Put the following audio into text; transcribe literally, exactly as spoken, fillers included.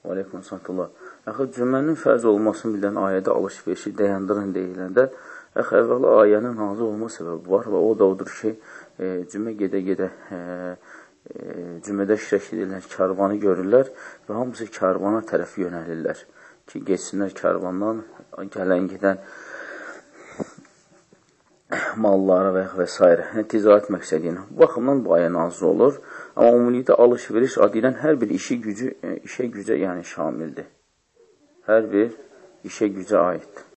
Aleyküm səllam. Axı, cümənin fərz olmasını bilən ayədə alış-verişi dayandırın deyiləndə, axı, əvvəla ayənin nazil olma səbəbi var və o da odur ki, e, cümə gedə-gedə e, e, cümədə iştirak edirlər, karvanı görürlər və hamısı karvana tərəf yönəlirlər ki, geçsinlər karvandan, gələn gedən mallara və, və s. ticarət məqsədi ilə. Bu baxımdan bu ayə nazil olur. Amma ümumilikdə alış-veriş adilən hər bir işi gücü, işə gücə yəni şamildir. Hər bir işə gücə aiddir.